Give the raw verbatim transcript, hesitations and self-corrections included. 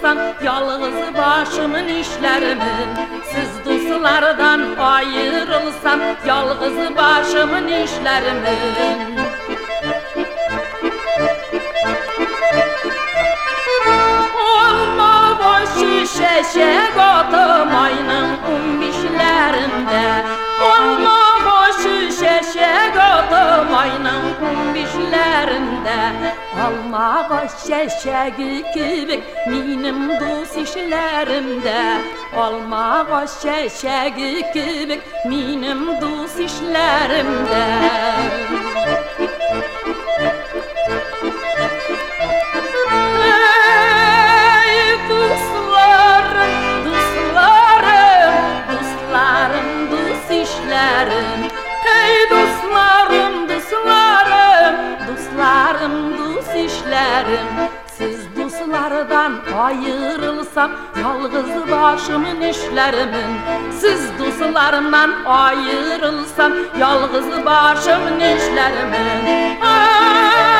ayrılsam yalğız başımın işlerimin. Siz dostlardan ayrılsam yalğız başımın işlerimin. Olma boş şişek otomayının on beşlerinde. Olma boş şişek otomayının on beşlerinde. Alma boş şişeki gibi benim dost işlerimde. Alma boş şişeki gibi benim dost işlerimde. Hey dostlarım, dostlarım, dostlarım, dost işlerim. Siz dostlardan ayrılsam yalğız başımın işlerimin. Siz dostlarımdan ayrılsam yalğız başımın işlerimin.